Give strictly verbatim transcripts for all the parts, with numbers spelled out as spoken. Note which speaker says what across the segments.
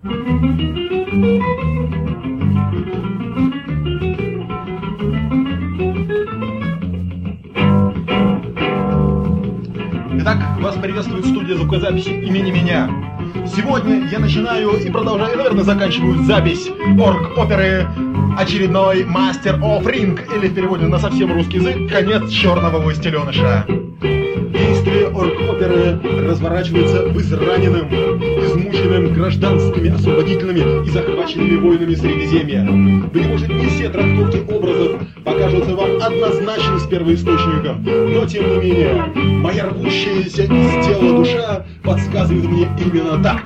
Speaker 1: Итак, вас приветствует студия звукозаписи имени меня. Сегодня я начинаю и продолжаю, наверное, заканчиваю запись орг-оперы «Очередной мастер оф ринг», или в переводе на совсем русский язык «Конец черного властеленыша». Действие орг-оперы разворачивается в израненном, измученном гражданскими освободителями и захваченными воинами Средиземья. Быть может, не все трактовки образов покажутся вам однозначно с первоисточником, но тем не менее, моя рвущаяся из тела душа подсказывает мне именно так.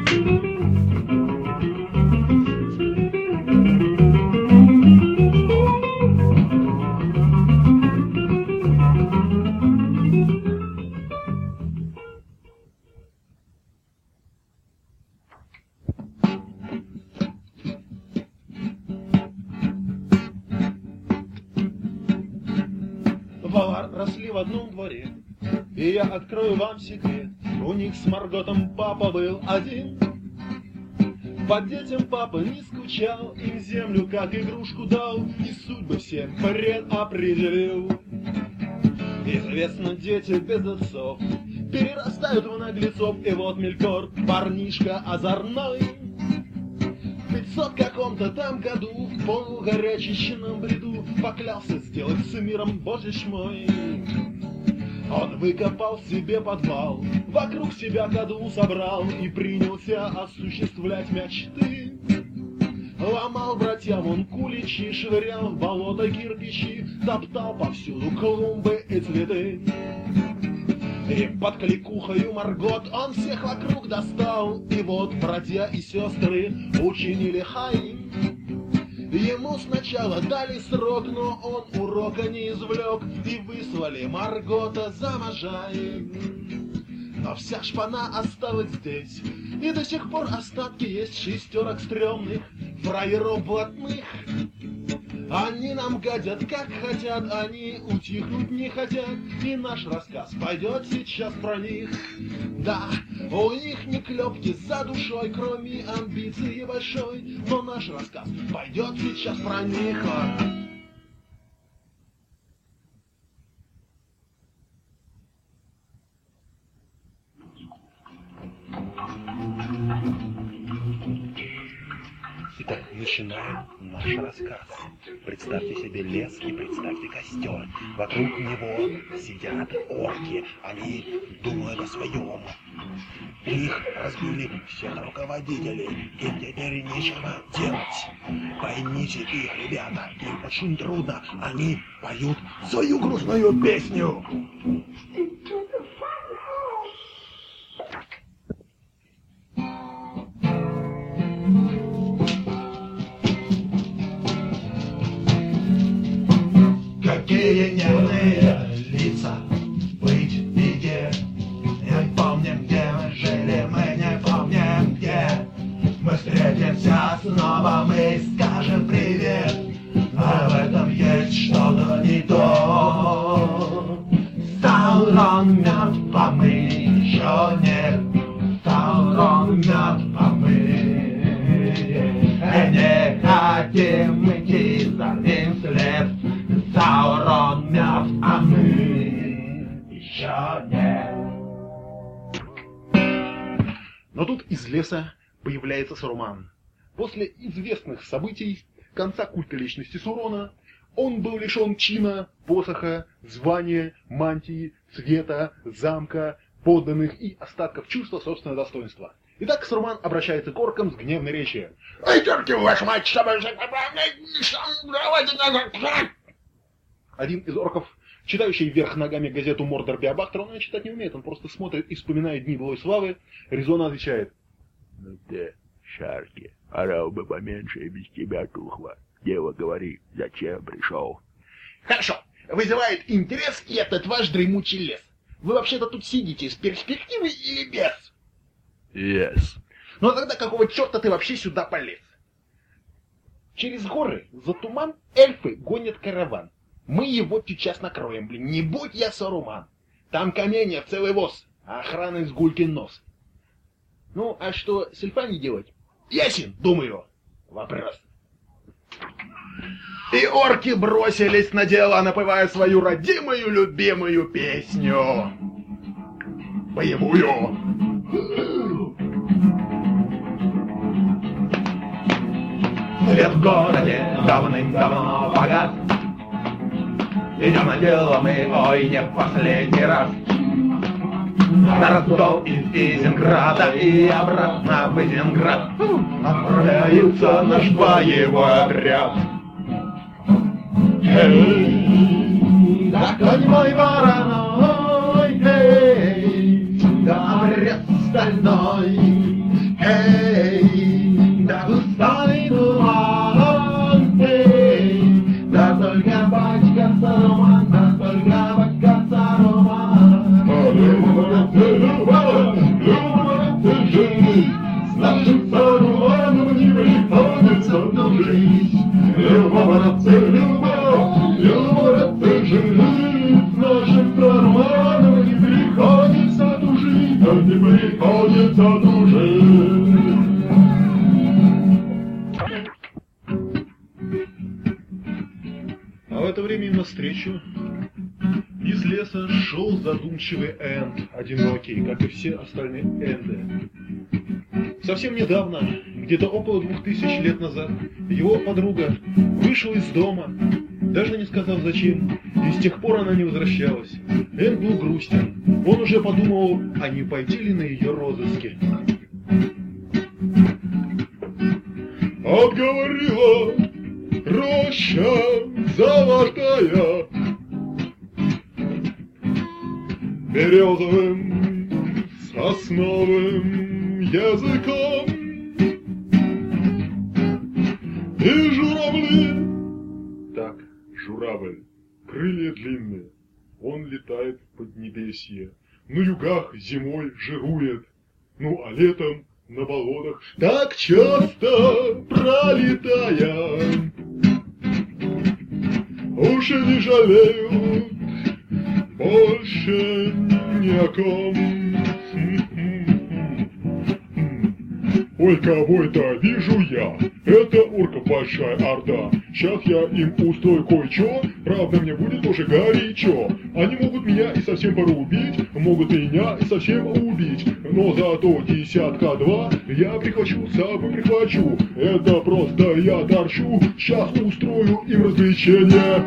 Speaker 2: Валар росли в одном дворе, и я открою вам секрет. У них с Марготом папа был один. По детям папа не скучал, им землю как игрушку дал и судьбы всем предопределил. Известно, дети без отцов перерастают в наглецов, и вот Мелькор, парнишка озорной, в пятьсот каком-то там году в полугорячечном бреду поклялся сделать с миром, боже ж мой. Он выкопал себе подвал, вокруг себя каду собрал и принялся осуществлять мечты. Ломал братьям он куличи, швырял в болото кирпичи, топтал повсюду клумбы и цветы. И под кликухою Маргот он всех вокруг достал, и вот братья и сестры учинили хай. Ему сначала дали срок, но он урока не извлек, и выслали Маргота за Можай. Но вся шпана осталась здесь, и до сих пор остатки есть шестерок стрёмных фраеров блатных. Они нам гадят как хотят, они утихнуть не хотят, и наш рассказ пойдет сейчас про них. Да, у них не клепки за душой, кроме амбиции большой, но наш рассказ пойдет сейчас про них.
Speaker 3: Итак, начинаем наш рассказ. Представьте себе лес и представьте костер. Вокруг него сидят орки. Они думают о своем. Их разбили все руководители. Им теперь нечего делать. Поймите их, ребята. Им очень трудно. Они поют свою грустную песню.
Speaker 2: Какие нервные лица быть в беде. Не помним, где мы жили, мы не помним, где. Мы встретимся снова, мы скажем привет. А в этом есть что-то не то. Саурон мертв, а мы еще нет. Саурон мертв, а мы не хотим идти за ним вслед. Саурон мертв, а мы еще нет.
Speaker 1: Но тут из леса появляется Саруман. После известных событий конца культа личности Саурона он был лишен чина, посоха, звания, мантии, цвета, замка, подданных и остатков чувства собственного достоинства. Итак, Саруман обращается к оркам с гневной речью. «Эй, терки, вашу мать, чтобы... Один из орков, читающий вверх ногами газету Мордор Биобактер, он ее читать не умеет, он просто смотрит и вспоминает дни былой славы, резонно отвечает.
Speaker 4: Ну ты, Шарки, орал бы поменьше и без тебя тухло. Дело говори, зачем пришел?
Speaker 1: Хорошо, вызывает интерес и этот ваш дремучий лес. Вы вообще-то тут сидите с перспективой или без?
Speaker 4: Yes.
Speaker 1: Ну а тогда какого черта ты вообще сюда полез? Через горы, за туман, эльфы гонят караван. Мы его сейчас накроем, блин, не будь я Саруман. Там каменья в целый воз, а охрана из гулькин нос. Ну, а что с эльфами делать? Ясен, думаю, вопрос. И орки бросились на дело, напевая свою родимую, любимую песню. Боевую. Свет в городе давным-давно погас. Идем на дело мы, ой, не в последний раз. На Ростов из Изенграда и обратно в Изенград отправляется наш боевой отряд. Эй, да конь мой вороной, эй, да обрез стальной, эй, да густой туман, эй, да только бачка Саруман, да только бачка Саруман. С нашим Саруманом не приходится дружить. Любовь, любовь, любовь, жить. С нашим Саруманом не приходится дружить, а не приходится дружить. А в это время им навстречу из леса шел задумчивый Энд, одинокий, как и все остальные Энды. Совсем недавно, где-то около двух тысяч лет назад, его подруга вышла из дома, даже не сказав зачем, и с тех пор она не возвращалась. Энд был грустен, он уже подумал, а не пойти ли на ее розыски. Отговорила роща золотая березовым сосновым языком, и журавли. Так, журавль, крылья длинные, он летает в поднебесье, на югах зимой жирует, ну а летом на болотах так часто пролетая, уши не жалеют больше ни о ком. Ой, кого это вижу я? Это орков большая орда. Сейчас я им устрою кое-что, правда мне будет уже горячо. Они могут меня и совсем порубить, могут меня и совсем убить, но зато десятка два я прихвачу, с собой прихвачу. Это просто я торчу, сейчас устрою им развлечение.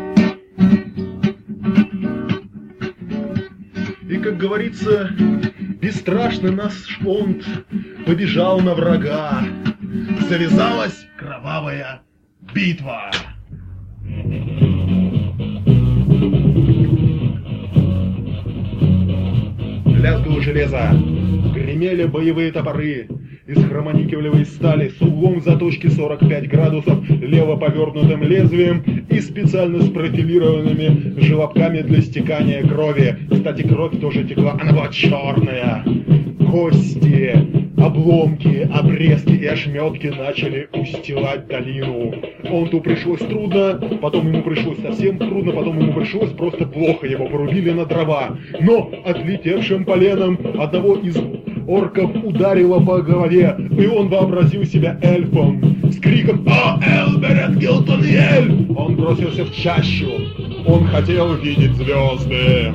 Speaker 1: И, как говорится, бесстрашный наш Онд побежал на врага. Завязалась кровавая битва. Лязгало железо, гремели боевые топоры из хромоникелевой стали с углом заточки сорок пять градусов, лево повернутым лезвием и специально спрофилированными желобками для стекания крови. Кстати, кровь тоже текла, она была черная. Кости, обломки, обрезки и ошметки начали устилать долину. Онту пришлось трудно, потом ему пришлось совсем трудно, потом ему пришлось просто плохо, его порубили на дрова. Но отлетевшим поленом одного из орков ударило по голове, и он вообразил себя эльфом. С криком «О, Элберет Гилтониэль!» он бросился в чащу. Он хотел видеть звезды.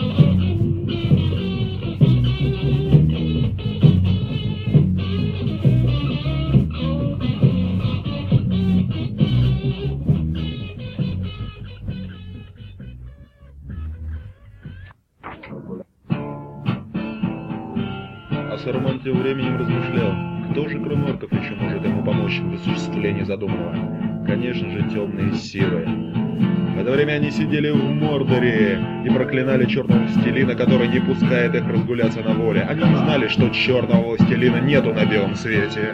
Speaker 1: Саруман тем временем размышлял, кто же кроме орков еще может ему помочь в осуществлении задуманного. Конечно же, темные силы. В это время они сидели в Мордоре и проклинали черного властелина, который не пускает их разгуляться на воле. Они не знали, что черного властелина нету на белом свете.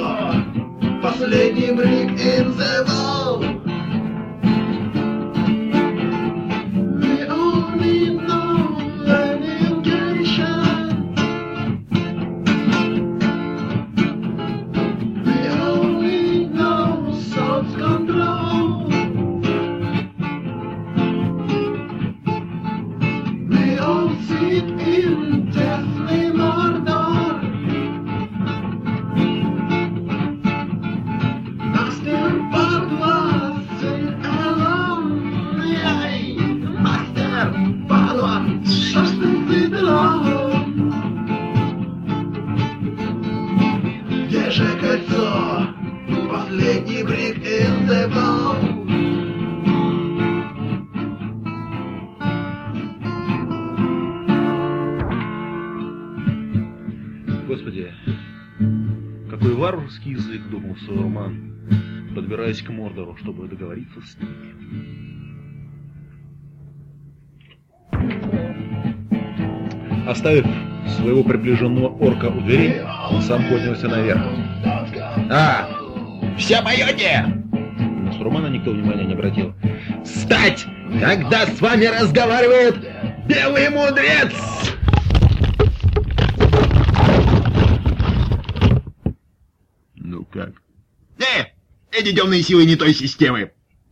Speaker 2: Последний брик in the wall. We only know an indication. We only know self-control. We all sit in deathly murder. Где же кольцо? Последний брик in the wall.
Speaker 3: Господи, какой варварский язык, думал Саурман, подбираясь к Мордору, чтобы договориться с ними. Оставив своего приближенного орка у дверей, он сам поднялся наверх. «А, все поете?» На Саурмана никто внимания не обратил. «Встать, когда с вами разговаривает белый мудрец!»
Speaker 4: Ну как?
Speaker 1: Не, эти темные силы не той системы.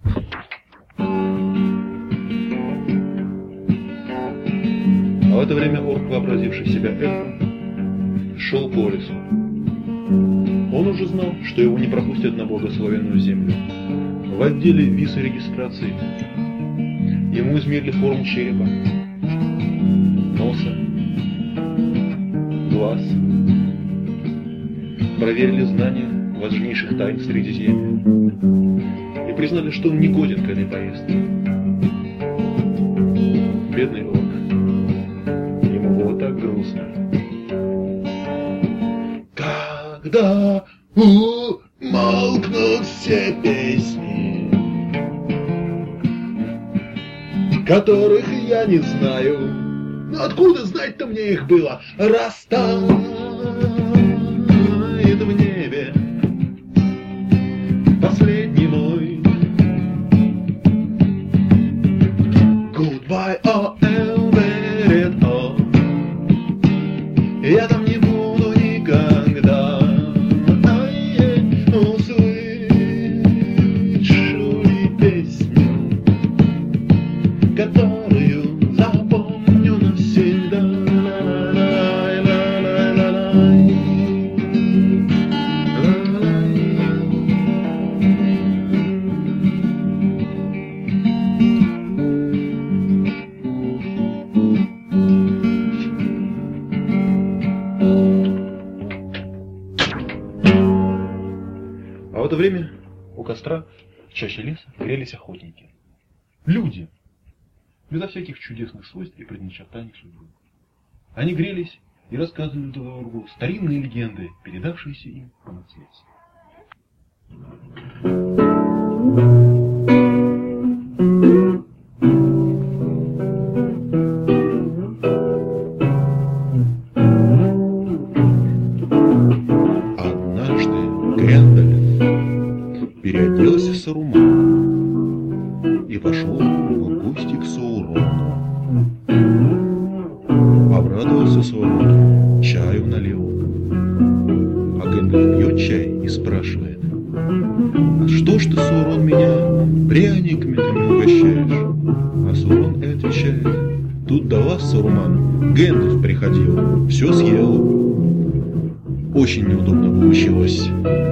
Speaker 3: А в это время орк, вообразивший себя эльфом, шел по лесу. Он уже знал, что его не пропустят на благословенную землю. В отделе виз и регистрации ему измерили форму черепа, носа, глаз, проверили знания важнейших тайн Средиземья и признали, что он не годен к этой поездке. Бедный орк. Ему было так грустно.
Speaker 2: Когда умолкнут все песни, которых я не знаю, но откуда знать-то мне их было? Растает в небе последний мой Goodbye, oh, Elveret, oh. Я там не буду никогда. Ай, услышу ли песню, которую запомню навсегда.
Speaker 3: А в это время у костра в чаще леса грелись охотники. Люди, безо всяких чудесных свойств и предначертаний судьбы. Они грелись и рассказывали друг другу старинные легенды, передавшиеся им по наследству.
Speaker 2: Однажды Гэндальф переоделся в Сарумана и пошел в гости к Саурону. Обрадовался Саурон, чаю налил. А Гэндальф пьет чай и спрашивает: «А что ж ты, Саурон, меня пряниками-то не угощаешь?» А Саурон и отвечает: «Тут до вас, Саруман, Гэндальф приходил, все съел». Очень неудобно получилось.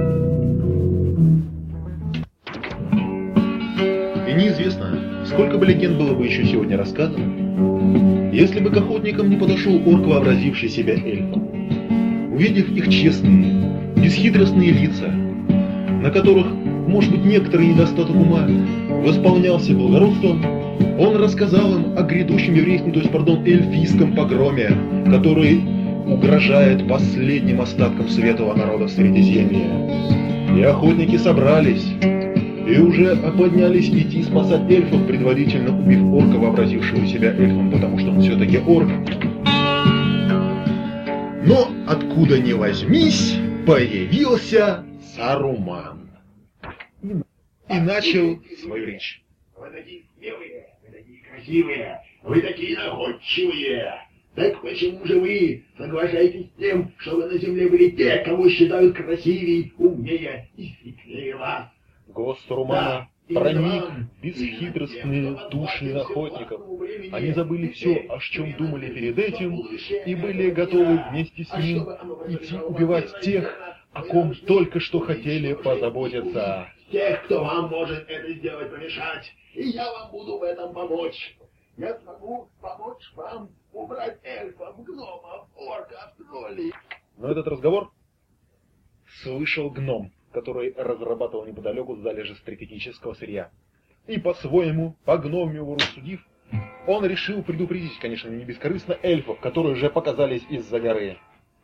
Speaker 3: И неизвестно, сколько бы легенд было бы еще сегодня рассказано, если бы к охотникам не подошел орк, вообразивший себя эльфом. Увидев их честные, бесхитростные лица, на которых, может быть, некоторый недостаток ума восполнялся благородством, он рассказал им о грядущем еврейском, то есть, пардон, эльфийском погроме, который угрожает последним остаткам светлого народа Средиземья. И охотники собрались, и уже поднялись идти спасать эльфов, предварительно убив орка, вообразившего себя эльфом, потому что он все-таки орк. Но откуда ни возьмись, появился
Speaker 1: Саруман. И, и начал свою речь.
Speaker 5: Вы такие смелые, вы такие красивые, вы такие находчивые. Так почему же вы соглашаетесь с тем, чтобы на земле были те, кого считают красивее, умнее и светлее вас?
Speaker 2: Голос Сарумана проник в бесхитростные души охотников. Они забыли все, о чем думали перед этим, и были готовы вместе с ним идти убивать тех, о ком только что хотели позаботиться.
Speaker 5: Тех, кто вам может это сделать, помешать, и я вам буду в этом помочь. Я смогу помочь вам убрать эльфов, гномов, орков, троллей.
Speaker 2: Но этот разговор слышал гном, который разрабатывал неподалеку залежи стратегического сырья. И по-своему, по-гномьему рассудив, он решил предупредить, конечно, не бескорыстно, эльфов, которые уже показались из-за горы.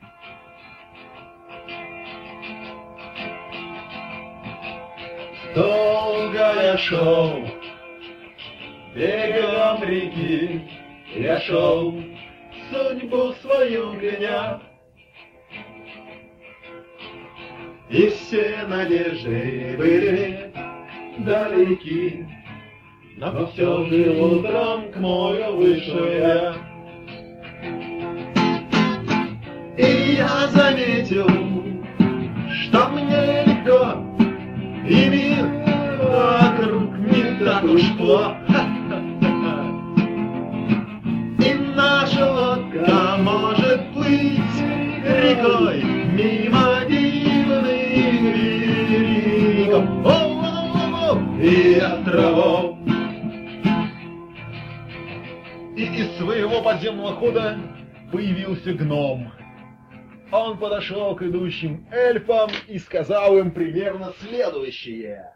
Speaker 6: Долго я шел берегом реки, я шел судьбу свою кляня, и все надежды были далеки, но все же утром к морю вышел я. И я заметил, что мне легко, и мир вокруг не так уж плохо. И наша лодка может плыть рекой мимо дивных берегов и островов.
Speaker 2: И из своего подземного хода появился гном. Он подошел к идущим эльфам и сказал им примерно следующее.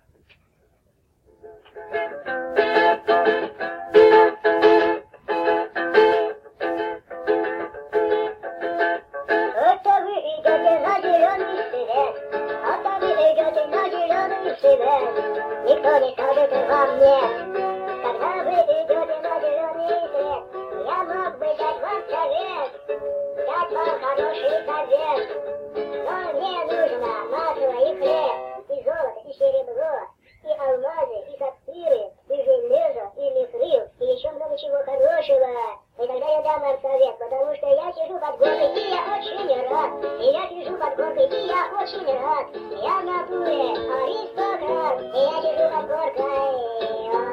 Speaker 7: Это вы идете на зеленый свет, это вы идете на зеленый свет. Никто не скажет вам нет. Когда вы идете на зеленый свет, я мог бы дать вам совет, дать вам хороший совет. Но мне нужно масло и хлеб, и золото, и серебро, и алмазы, и сапфиры, и железо, и мифрил, и еще много чего хорошего. И тогда я дам вам совет, потому что я сижу под горкой, и я очень рад. И я сижу под горкой, и я очень рад. Я в натуре аристократ, и я сижу под горкой.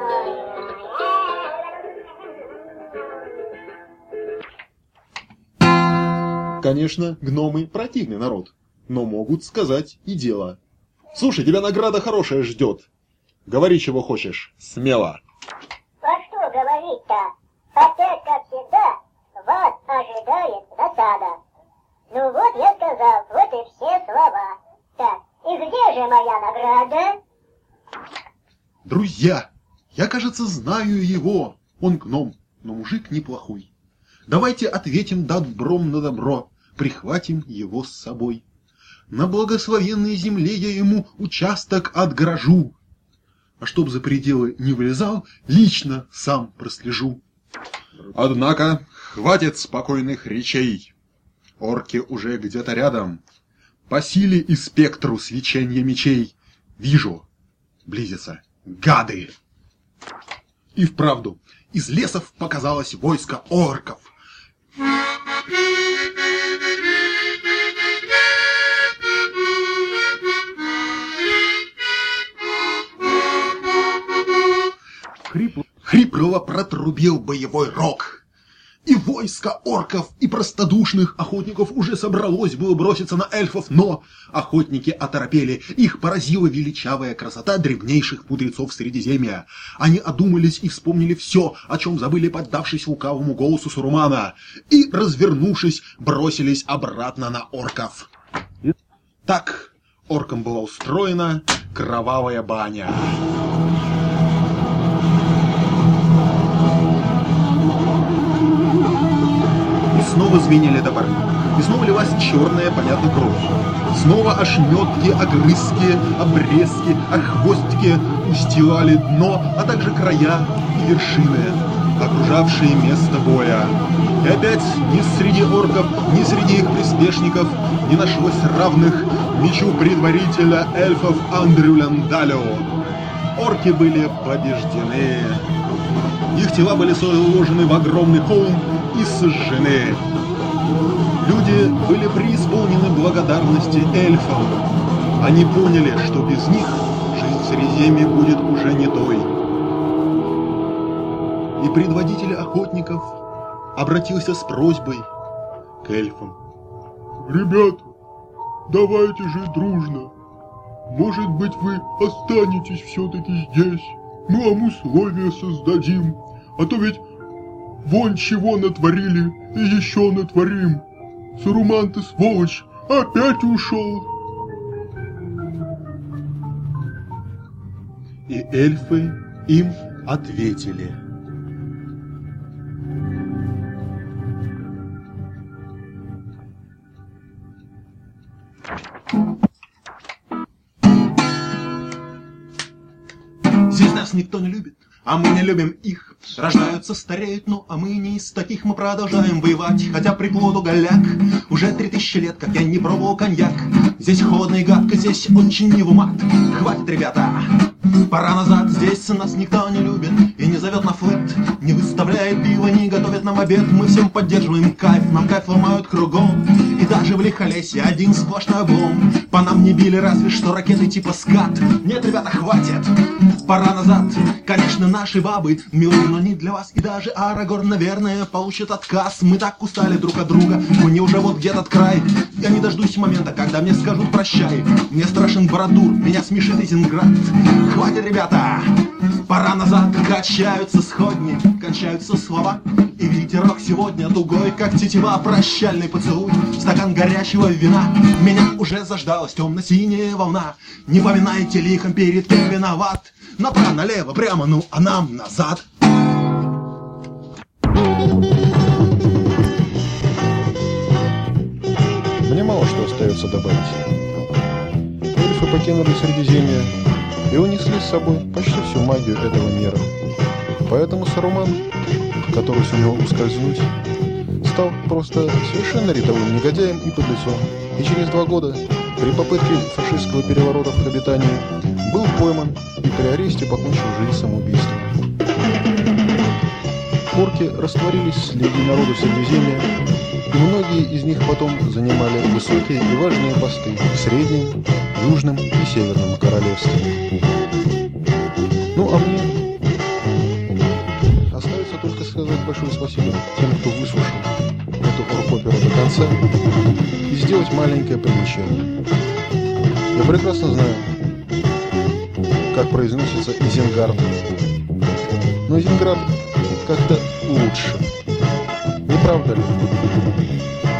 Speaker 1: Конечно, гномы противный народ, но могут сказать и дело. Слушай, тебя награда хорошая ждет. Говори, чего хочешь, смело.
Speaker 7: А что говорить-то? Опять, как всегда, вас ожидает засада. Ну вот я сказал, вот и все слова. Так, и где же моя награда?
Speaker 1: Друзья, я, кажется, знаю его. Он гном, но мужик неплохой. Давайте ответим добром на добро, прихватим его с собой. На благословенной земле я ему участок отгорожу. А чтоб за пределы не вылезал, лично сам прослежу. Однако хватит спокойных речей. Орки уже где-то рядом. По силе и спектру свечения мечей вижу, близятся гады. И вправду, из лесов показалось войско орков. Хрипло, хрипло протрубил боевой рог. И войско орков и простодушных охотников уже собралось было броситься на эльфов, но охотники оторопели. Их поразила величавая красота древнейших мудрецов Средиземья. Они одумались и вспомнили все, о чем забыли, поддавшись лукавому голосу Сарумана, и, развернувшись, бросились обратно на орков. Так оркам была устроена кровавая баня. Снова звенели топоры, и снова лилась черная, понятная кровь. Снова ошметки, огрызки, обрезки, хвостики устилали дно, а также края и вершины. окружавшие место боя. И опять ни среди орков, ни среди их приспешников не нашлось равных мечу предварителя эльфов Андрю Ляндалио. Орки были побеждены. Их тела были сложены в огромный холм и сожжены. Люди были преисполнены благодарности эльфам. Они поняли, что без них жизнь в Средиземье будет уже не той. И предводитель охотников обратился с просьбой к эльфам.
Speaker 6: Ребята, давайте жить дружно. Может быть, вы останетесь все-таки здесь. Ну, а мы условия создадим. А то ведь вон чего натворили и еще натворим. Саруман, ты сволочь, опять ушел.
Speaker 1: И эльфы им ответили. Здесь нас никто не любит, а мы не любим их. Рождаются, стареют, ну а мы не из таких. Мы продолжаем воевать, хотя приплоду голяк. Уже три тысячи лет, как я не пробовал коньяк. Здесь холодно и гадко, здесь очень не в умат. Хватит, ребята, пора назад. Здесь нас никто не любит и не зовет на флет. Не выставляет пиво, не готовит нам обед. Мы всем поддерживаем кайф, нам кайф ломают кругом. И даже в Лихолесье один сплошной облом. По нам не били разве что ракеты типа скат. Нет, ребята, хватит, пора назад. Конечно, наши бабы милые, но не для вас. И даже Арагорн, наверное, получит отказ. Мы так устали друг от друга, мне уже вот где этот край. Я не дождусь момента, когда мне скажут прощай. Мне страшен Бородур, меня смешит Изенград. Хватит, ребята, пора назад. Качаются сходни, кончаются слова. И ветерок сегодня тугой, как тетива. Прощальный поцелуй, стакан горячего вина. Меня уже заждалась темно-синяя волна. Не поминайте лихом, перед кем виноват. Направо, налево, прямо, ну а нам назад.
Speaker 8: Мне мало что остается добавить. Эльфы покинули Средиземье и унесли с собой почти всю магию этого мира. Поэтому Саруман, который сумел ускользнуть, стал просто совершенно рядовым негодяем и подлецом. И через два года, при попытке фашистского переворота в их обитании, был пойман и при аресте покончил жизнь самоубийством. Орки растворились среди народов Средиземья, и многие из них потом занимали высокие и важные посты в Среднем, Южном и Северном королевстве. Ну а мне остается только сказать большое спасибо тем, кто выслушал эту орк-оперу до конца, и сделать маленькое примечание. Я прекрасно знаю, как произносится Изенгард, но Изенгард как-то лучше. Не правда ли?